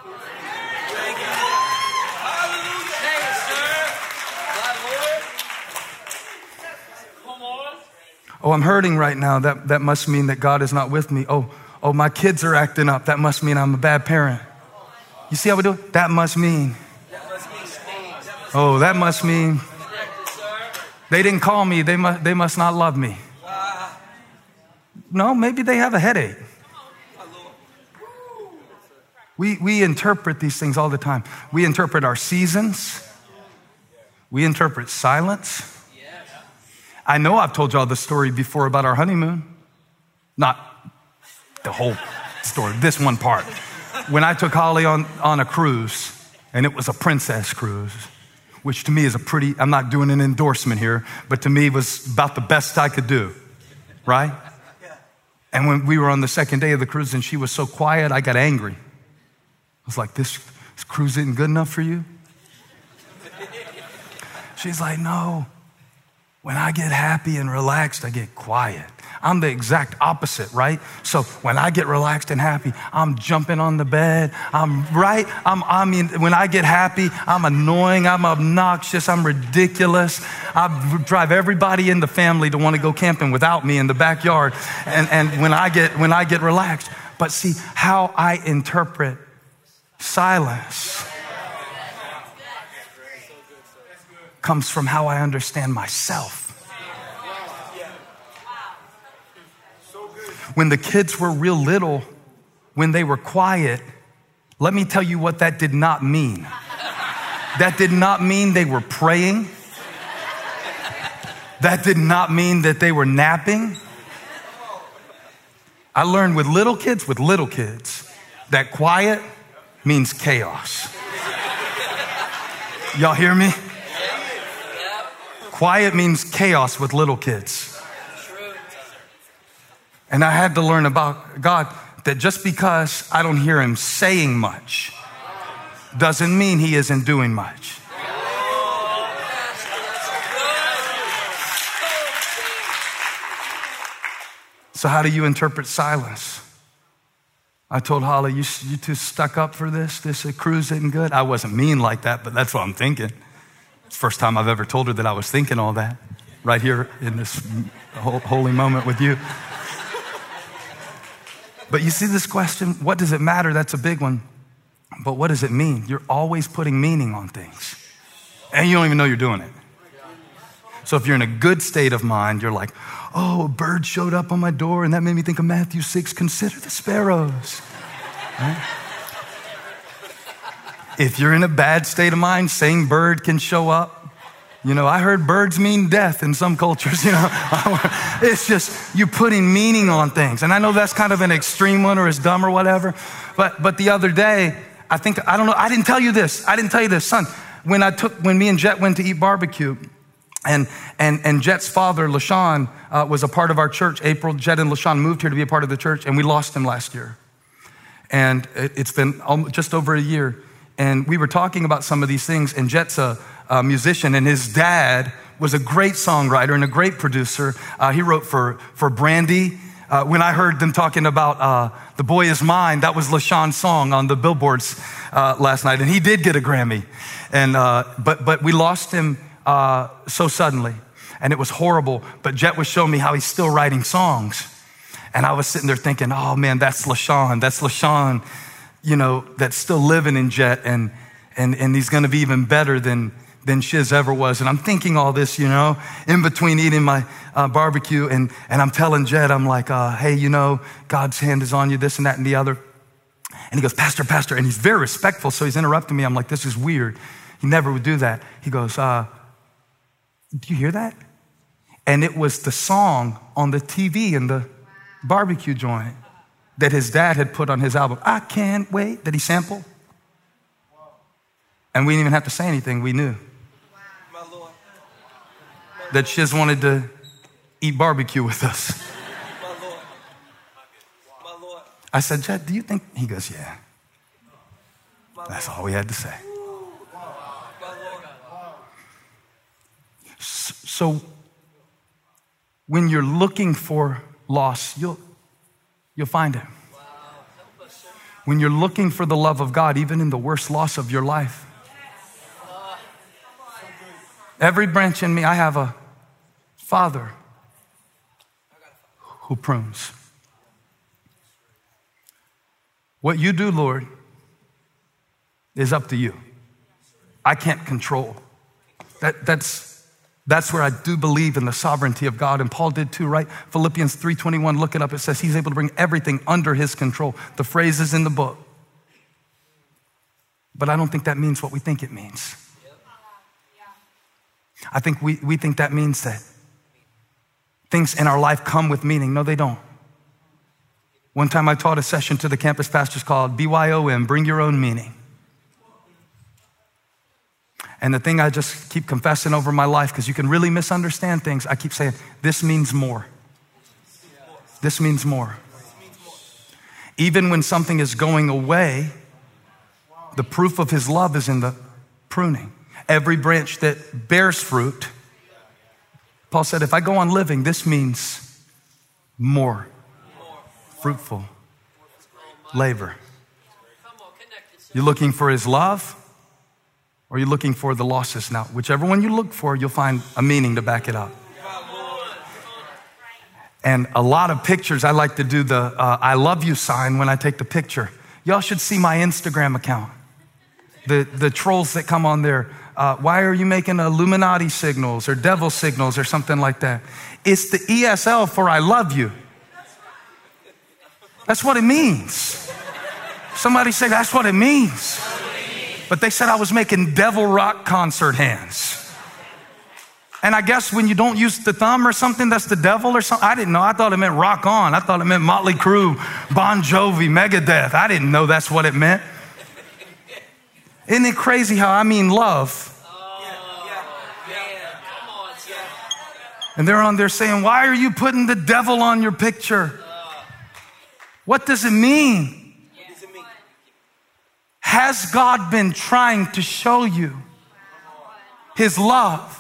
[SPEAKER 4] Oh, I'm hurting right now. That must mean that God is not with me. Oh, my kids are acting up. That must mean I'm a bad parent. You see how we do it? That must mean. Oh, that must mean they didn't call me. They must not love me. No, maybe they have a headache. We interpret these things all the time. We interpret our seasons. We interpret silence. I know I've told y'all the story before about our honeymoon. Not the whole story, this one part. when I took Holly on a cruise, and it was a princess cruise, which to me is I'm not doing an endorsement here, but to me was about the best I could do, right? And when we were on the second day of the cruise and she was so quiet, I got angry. I was like, this cruise isn't good enough for you? She's like, no, when I get happy and relaxed, I get quiet. I'm the exact opposite, right? So when I get relaxed and happy, I'm jumping on the bed. I mean, when I get happy, I'm annoying, I'm obnoxious, I'm ridiculous. I drive everybody in the family to want to go camping without me in the backyard. And when I get relaxed, but see how I interpret silence comes from how I understand myself. When the kids were real little, when they were quiet, let me tell you what that did not mean. That did not mean they were praying. That did not mean that they were napping. I learned with little kids, that quiet means chaos. Y'all hear me? Quiet means chaos with little kids. And I had to learn about God that just because I don't hear him saying much doesn't mean he isn't doing much. So how do you interpret silence? I told Holly, you too stuck up for this? This cruise isn't good? I wasn't mean like that, but that's what I'm thinking. It's the first time I've ever told her that I was thinking all that, right here in this holy moment with you. But you see this question, what does it matter? That's a big one. But what does it mean? You're always putting meaning on things. And you don't even know you're doing it. So if you're in a good state of mind, you're like, oh, a bird showed up on my door and that made me think of Matthew 6, consider the sparrows. Right? If you're in a bad state of mind, saying bird can show up. You know, I heard birds mean death in some cultures, you know. It's just you putting meaning on things. And I know that's kind of an extreme one or it's dumb or whatever. But the other day, I didn't tell you this, son. When me and Jet went to eat barbecue, and Jet's father, LaShawn, was a part of our church. April, Jet, and LaShawn moved here to be a part of the church, and we lost him last year. And it's been just over a year. And we were talking about some of these things, and Jet's a musician, and his dad was a great songwriter and a great producer. He wrote for Brandy. When I heard them talking about The Boy Is Mine, that was LaShawn's song on the billboards last night, and he did get a Grammy. And but we lost him so suddenly, and it was horrible. But Jet was showing me how he's still writing songs, and I was sitting there thinking, oh man, that's LaShawn, you know, that's still living in Jet, and he's going to be even better than Shiz ever was. And I'm thinking all this, you know, in between eating my barbecue, and I'm telling Jet, I'm like, hey, you know, God's hand is on you, this and that and the other. And he goes, Pastor, and he's very respectful, so he's interrupting me. I'm like, this is weird. He never would do that. He goes, do you hear that? And it was the song on the TV in the barbecue joint that his dad had put on his album, I Can't Wait, that he sampled. And we didn't even have to say anything, we knew. That Shiz wanted to eat barbecue with us. I said, Jet, do you think? He goes, yeah. That's all we had to say. So when you're looking for loss, you'll find it. When you're looking for the love of God, even in the worst loss of your life. Every branch in me, I have a Father who prunes. What you do, Lord, is up to you. I can't control. That's where I do believe in the sovereignty of God, and Paul did too, right? Philippians 3:21, look it up. It says he's able to bring everything under his control. The phrase is in the book. But I don't think that means what we think it means. I think we think that means that things in our life come with meaning. No, they don't. One time I taught a session to the campus pastors called BYOM, Bring Your Own Meaning. And the thing I just keep confessing over my life, because you can really misunderstand things, I keep saying, this means more. This means more. Even when something is going away, the proof of his love is in the pruning. Every branch that bears fruit, Paul said, if I go on living, this means more fruitful labor. You're looking for his love, or you're looking for the losses? Now, whichever one you look for, you'll find a meaning to back it up. And a lot of pictures, I like to do the I love you sign when I take the picture. Y'all should see my Instagram account. The trolls that come on there, why are you making Illuminati signals or devil signals or something like that? It's the ESL for I love you. That's what it means. Somebody say that's what it means. But they said I was making devil rock concert hands. And I guess when you don't use the thumb or something, that's the devil or something. I didn't know. I thought it meant rock on. I thought it meant Motley Crue, Bon Jovi, Megadeth. I didn't know that's what it meant. Isn't it crazy how I mean love? And they're on there saying, why are you putting the devil on your picture? What does it mean? Has God been trying to show you his love?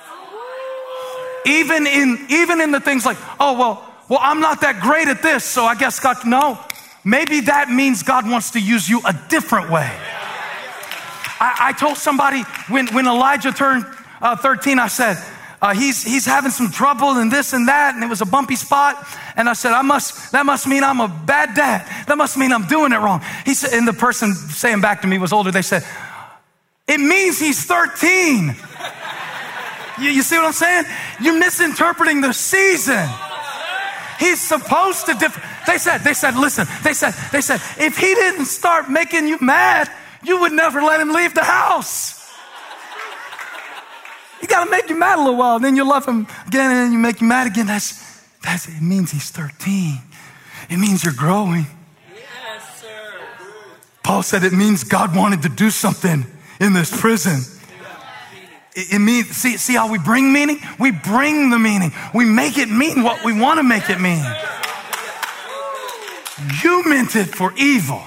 [SPEAKER 4] Even in the things like, oh, well, I'm not that great at this, so I guess God, no. Maybe that means God wants to use you a different way. I told somebody when Elijah turned 13, I said, he's having some trouble and this and that, and it was a bumpy spot. And I said, that must mean I'm a bad dad. That must mean I'm doing it wrong. He said, and the person saying back to me was older. They said, it means he's 13. You see what I'm saying? You're misinterpreting the season. He's supposed to They said, listen, they said, if he didn't start making you mad, you would never let him leave the house. You got to make you mad a little while, and then you love him again, and then you make you mad again. That's it means he's 13. It means you're growing.
[SPEAKER 5] Yes, sir.
[SPEAKER 4] Paul said it means God wanted to do something in this prison. It means, see how we bring meaning? We bring the meaning. We make it mean what we want to make it mean. You meant it for evil.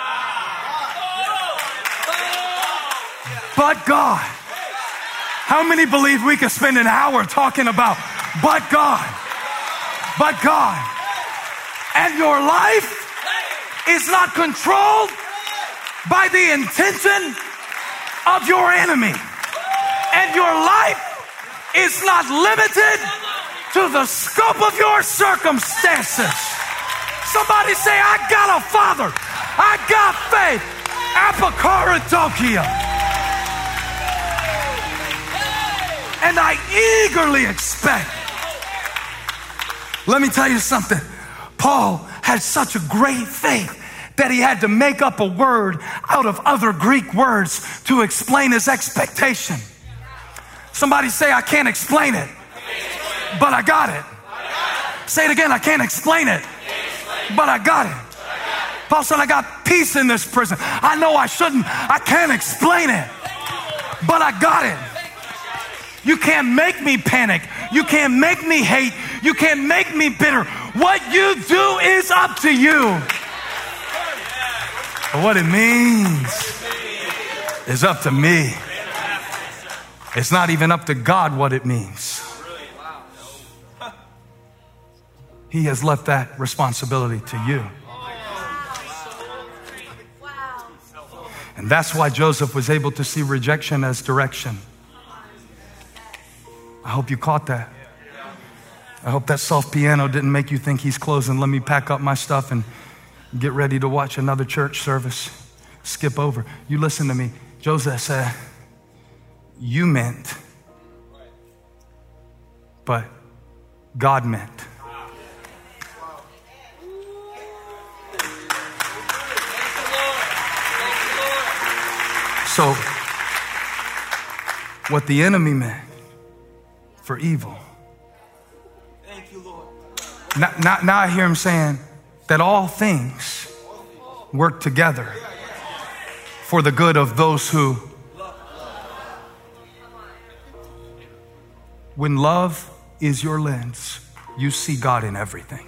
[SPEAKER 4] But God. How many believe we could spend an hour talking about but God? But God. And your life is not controlled by the intention of your enemy. And your life is not limited to the scope of your circumstances. Somebody say, I got a father. I got faith. Apokaradokia. And I eagerly expect. Let me tell you something. Paul had such a great faith that he had to make up a word out of other Greek words to explain his expectation. Somebody say, I can't explain it, but I got it. Say it again, I can't explain it, but I got it. Paul said, I got peace in this prison. I know I shouldn't. I can't explain it, but I got it. You can't make me panic. You can't make me hate. You can't make me bitter. What you do is up to you. But what it means is up to me. It's not even up to God what it means. He has left that responsibility to you. And that's why Joseph was able to see rejection as direction. I hope you caught that. I hope that soft piano didn't make you think he's closing. Let me pack up my stuff and get ready to watch another church service. Skip over. You listen to me. Joseph said, you meant, but God meant. So, what the enemy meant for evil. Now I hear him saying, that all things work together for the good of those who. When love is your lens, you see God in everything.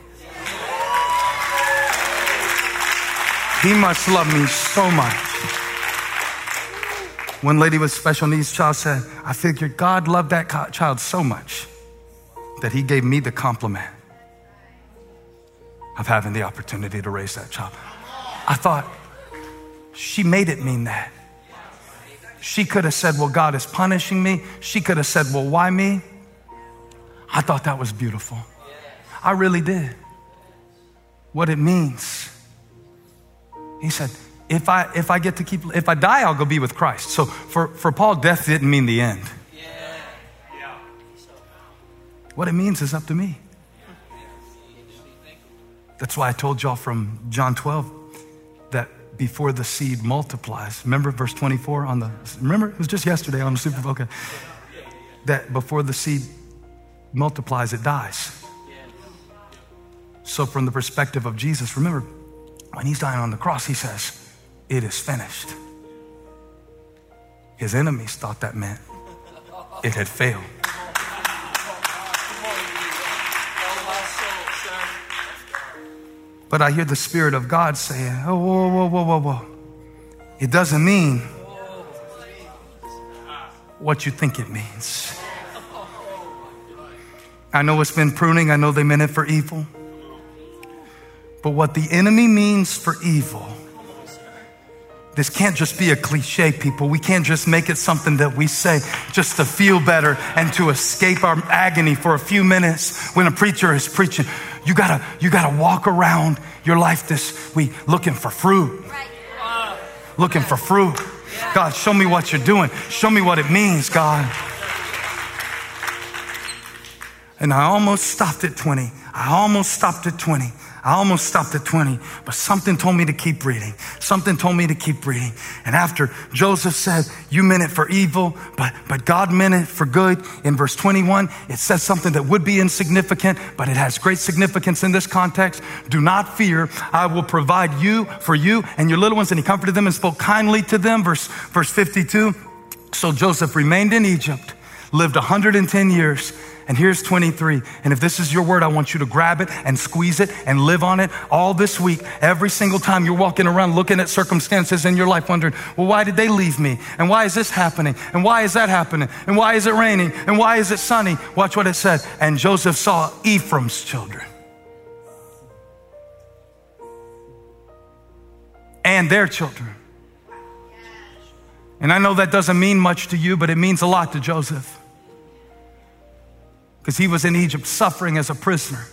[SPEAKER 4] He must love me so much. One lady with special needs child said, I figured God loved that child so much that he gave me the compliment of having the opportunity to raise that child. I thought, she made it mean that. She could have said, well, God is punishing me. She could have said, well, why me? I thought that was beautiful. I really did. What it means. He said, if I die, I'll go be with Christ. So for Paul, death didn't mean the end. What it means is up to me. That's why I told y'all from John 12 that before the seed multiplies, remember verse 24 remember it was just yesterday on the Super Bowl, okay. That before the seed multiplies, it dies. So from the perspective of Jesus, remember when he's dying on the cross, he says, it is finished. His enemies thought that meant it had failed. But I hear the Spirit of God saying, oh, whoa. It doesn't mean what you think it means. I know it's been pruning. I know they meant it for evil. But what the enemy means for evil, this can't just be a cliche, people. We can't just make it something that we say just to feel better and to escape our agony for a few minutes when a preacher is preaching. You gotta walk around your life this week looking for fruit. Looking for fruit. God, show me what you're doing. Show me what it means, God. And I almost stopped at 20. But something told me to keep reading. And after Joseph said, you meant it for evil, but God meant it for good. In verse 21, it says something that would be insignificant, but it has great significance in this context. Do not fear. I will provide for you and your little ones. And he comforted them and spoke kindly to them. Verse 52. So Joseph remained in Egypt, lived 110 years. And here's 23. And if this is your word, I want you to grab it and squeeze it and live on it all this week. Every single time you're walking around looking at circumstances in your life wondering, well, why did they leave me? And why is this happening? And why is that happening? And why is it raining? And why is it sunny? Watch what it said. And Joseph saw Ephraim's children and their children. And I know that doesn't mean much to you, but it means a lot to Joseph. Because he was in Egypt suffering as a prisoner.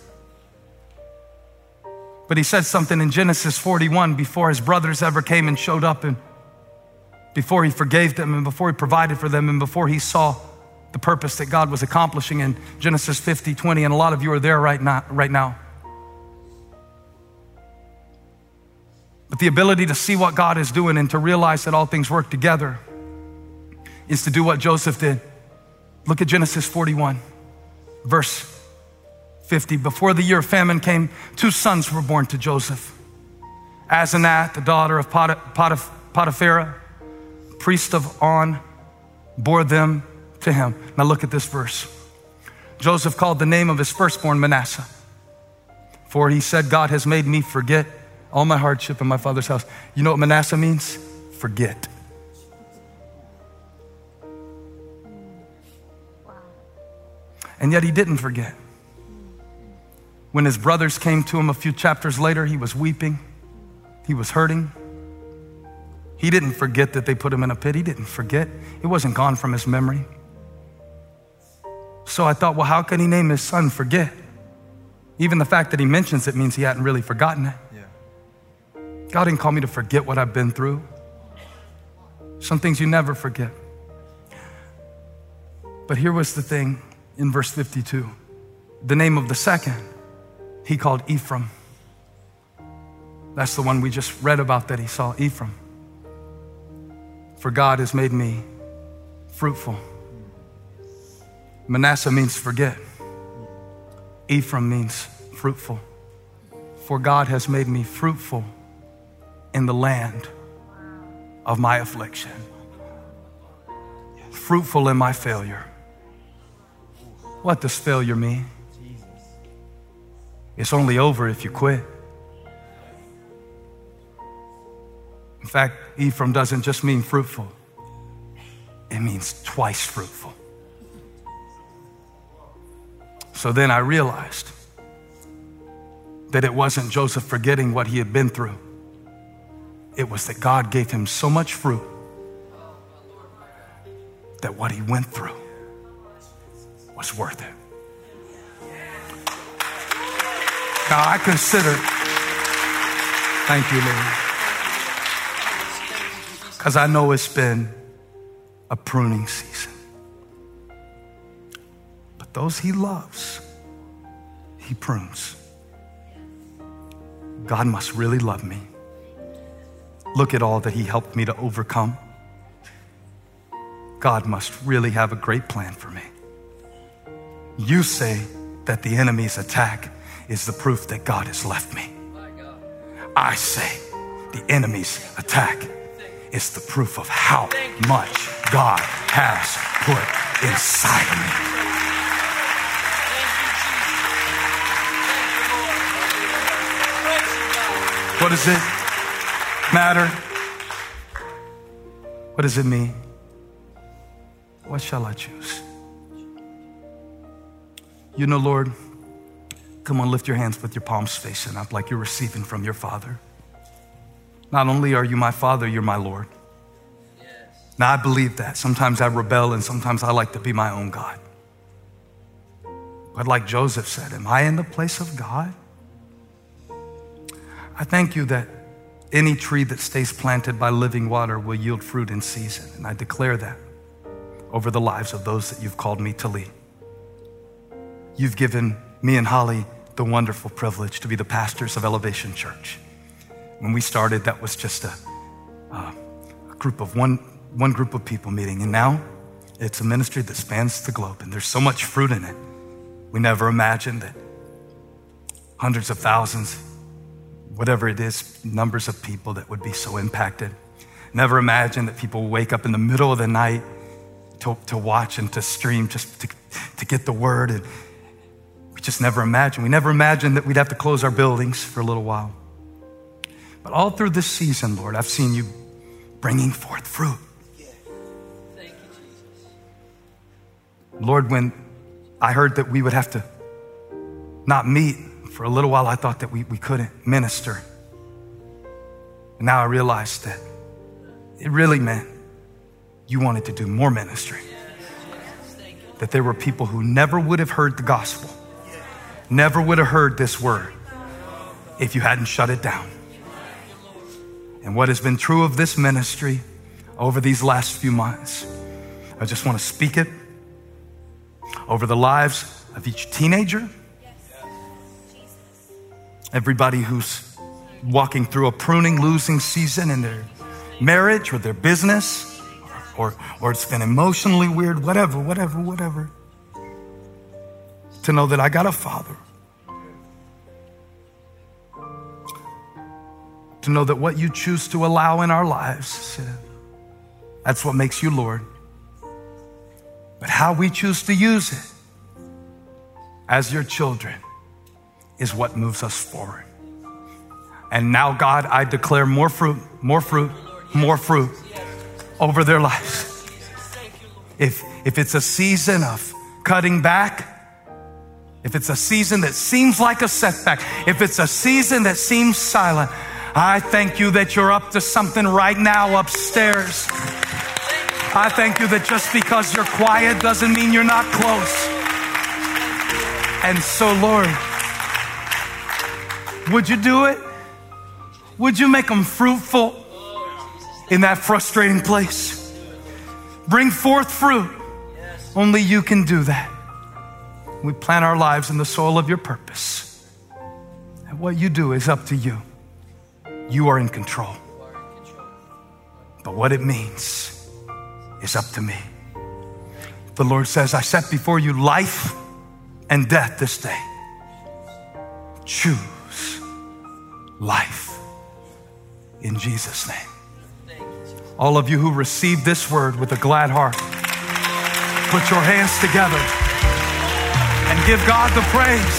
[SPEAKER 4] But he said something in Genesis 41 before his brothers ever came and showed up, and before he forgave them, and before he provided for them, and before he saw the purpose that God was accomplishing in Genesis 50:20. And a lot of you are there right now. But the ability to see what God is doing and to realize that all things work together is to do what Joseph did. Look at Genesis 41. Verse 50, before the year of famine came, 2 sons were born to Joseph. Asenath, the daughter of Potiphera, priest of On, bore them to him. Now look at this verse. Joseph called the name of his firstborn Manasseh, for he said, God has made me forget all my hardship in my father's house. You know what Manasseh means? Forget. And yet he didn't forget. When his brothers came to him a few chapters later, he was weeping. He was hurting. He didn't forget that they put him in a pit. He didn't forget. It wasn't gone from his memory. So I thought, well, how can he name his son Forget? Even the fact that he mentions it means he hadn't really forgotten it. Yeah. God didn't call me to forget what I've been through. Some things you never forget. But here was the thing. In verse 52, the name of the second, he called Ephraim. That's the one we just read about that he saw, Ephraim. For God has made me fruitful. Manasseh means forget. Ephraim means fruitful. For God has made me fruitful in the land of my affliction, fruitful in my failure. What does failure mean? It's only over if you quit. In fact, Ephraim doesn't just mean fruitful. It means twice fruitful. So then I realized that it wasn't Joseph forgetting what he had been through. It was that God gave him so much fruit that what he went through was worth it. Now I consider, thank you, Lord, because I know it's been a pruning season. But those he loves, he prunes. God must really love me. Look at all that he helped me to overcome. God must really have a great plan for me. You say that the enemy's attack is the proof that God has left me. I say the enemy's attack is the proof of how much God has put inside of me. What does it matter? What does it mean? What shall I choose? You know, Lord, come on, lift your hands with your palms facing up like you're receiving from your Father. Not only are you my Father, you're my Lord. Now, I believe that. Sometimes I rebel and sometimes I like to be my own God. But like Joseph said, am I in the place of God? I thank you that any tree that stays planted by living water will yield fruit in season. And I declare that over the lives of those that you've called me to lead. You've given me and Holly the wonderful privilege to be the pastors of Elevation Church. When we started, that was just a group of one group of people meeting. And now it's a ministry that spans the globe. And there's so much fruit in it. We never imagined that hundreds of thousands, whatever it is, numbers of people that would be so impacted. Never imagined that people wake up in the middle of the night to watch and to stream just to get the word. And we just never imagined. We never imagined that we'd have to close our buildings for a little while. But all through this season, Lord, I've seen you bringing forth fruit.
[SPEAKER 5] Thank you, Jesus.
[SPEAKER 4] Lord, when I heard that we would have to not meet for a little while, I thought that we couldn't minister. And now I realized that it really meant you wanted to do more ministry. That there were people who never would have heard the gospel, never would have heard this word if you hadn't shut it down. And what has been true of this ministry over these last few months, I just want to speak it over the lives of each teenager, everybody who's walking through a pruning, losing season in their marriage or their business, or it's been emotionally weird, whatever. To know that I got a Father. To know that what you choose to allow in our lives, that's what makes you Lord. But how we choose to use it as your children is what moves us forward. And now, God, I declare more fruit over their lives. If it's a season of cutting back, if it's a season that seems like a setback, if it's a season that seems silent, I thank you that you're up to something right now upstairs. I thank you that just because you're quiet doesn't mean you're not close. And so, Lord, would you do it? Would you make them fruitful in that frustrating place? Bring forth fruit. Only you can do that. We plant our lives in the soil of your purpose. And what you do is up to you. You are in control. But what it means is up to me. The Lord says, I set before you life and death this day. Choose life. In Jesus' name. All of you who received this word with a glad heart, put your hands together and give God the praise.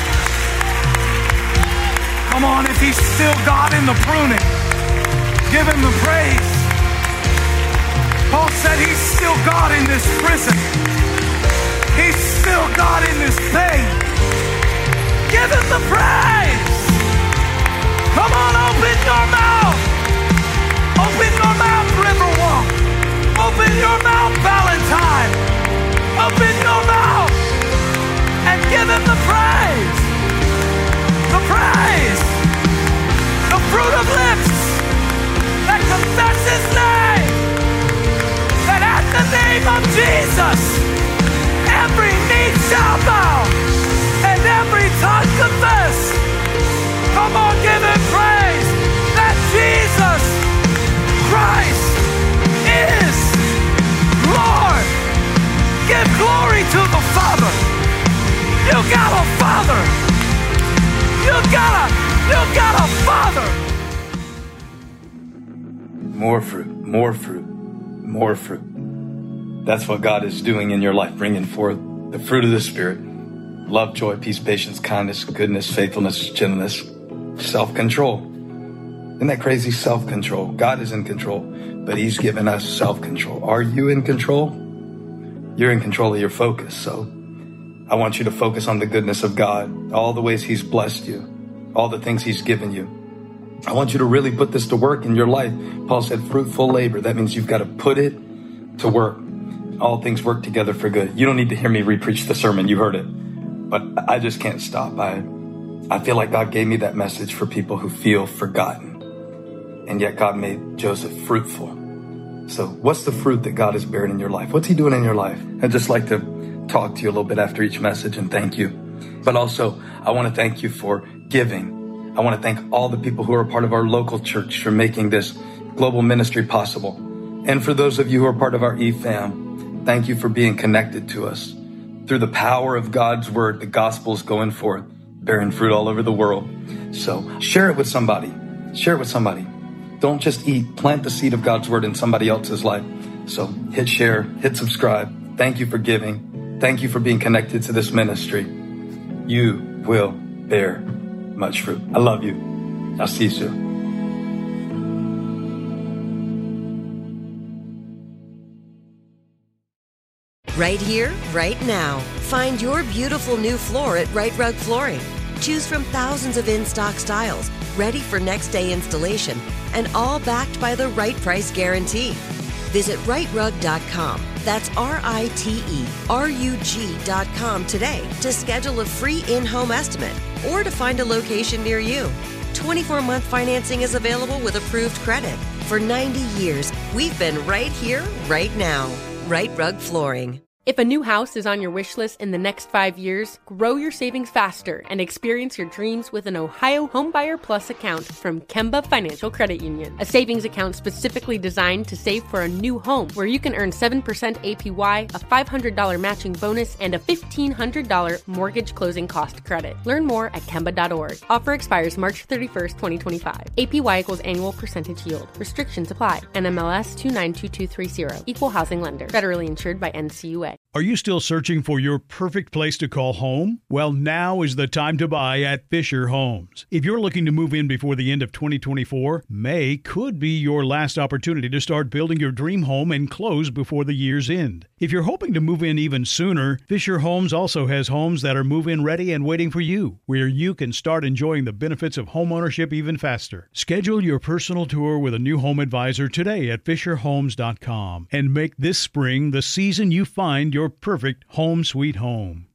[SPEAKER 4] Come on, if he's still God in the pruning, give him the praise. Paul said he's still God in this prison. He's still God in this pain. Give him the praise. Come on, open your mouth. Open your mouth, Riverwalk. Open your mouth, Valentine. Open your mouth and give him the praise. The praise. The fruit of lips that confess his name. That at the name of Jesus, every knee shall bow and every tongue confess. Come on, give him praise that Jesus Christ is Lord. Give glory to the Father. You got a Father. You got a Father.
[SPEAKER 6] More fruit, more fruit, more fruit. That's what God is doing in your life, bringing forth the fruit of the Spirit. Love, joy, peace, patience, kindness, goodness, faithfulness, gentleness, self-control. Isn't that crazy? Self-control. God is in control, but he's given us self-control. Are you in control? You're in control of your focus. So I want you to focus on the goodness of God, all the ways he's blessed you, all the things he's given you. I want you to really put this to work in your life. Paul said fruitful labor. That means you've got to put it to work. All things work together for good. You don't need to hear me re-preach the sermon. You heard it. But I just can't stop. I feel like God gave me that message for people who feel forgotten. And yet God made Joseph fruitful. So what's the fruit that God is bearing in your life? What's he doing in your life? I'd just like to talk to you a little bit after each message and thank you. But also, I want to thank you for giving. I want to thank all the people who are a part of our local church for making this global ministry possible. And for those of you who are part of our eFam, thank you for being connected to us. Through the power of God's word, the gospel is going forth, bearing fruit all over the world. So share it with somebody. Share it with somebody. Don't just eat. Plant the seed of God's word in somebody else's life. So hit share, hit subscribe. Thank you for giving. Thank you for being connected to this ministry. You will bear much fruit. I love you. I'll see you soon.
[SPEAKER 1] Right here, right now. Find your beautiful new floor at Right Rug Flooring. Choose from thousands of in-stock styles, ready for next day installation, and all backed by the right price guarantee. Visit rightrug.com. That's RITERUG.com today to schedule a free in-home estimate or to find a location near you. 24-month financing is available with approved credit. For 90 years, we've been right here, right now. Right Rug Flooring.
[SPEAKER 3] If a new house is on your wish list in the next 5 years, grow your savings faster and experience your dreams with an Ohio Homebuyer Plus account from Kemba Financial Credit Union. A savings account specifically designed to save for a new home where you can earn 7% APY, a $500 matching bonus, and a $1,500 mortgage closing cost credit. Learn more at Kemba.org. Offer expires March 31st, 2025. APY equals annual percentage yield. Restrictions apply. NMLS 292230. Equal housing lender. Federally insured by NCUA.
[SPEAKER 7] Are you still searching for your perfect place to call home? Well, now is the time to buy at Fisher Homes. If you're looking to move in before the end of 2024, May could be your last opportunity to start building your dream home and close before the year's end. If you're hoping to move in even sooner, Fisher Homes also has homes that are move-in ready and waiting for you, where you can start enjoying the benefits of homeownership even faster. Schedule your personal tour with a new home advisor today at FisherHomes.com and make this spring the season you find your perfect home sweet home.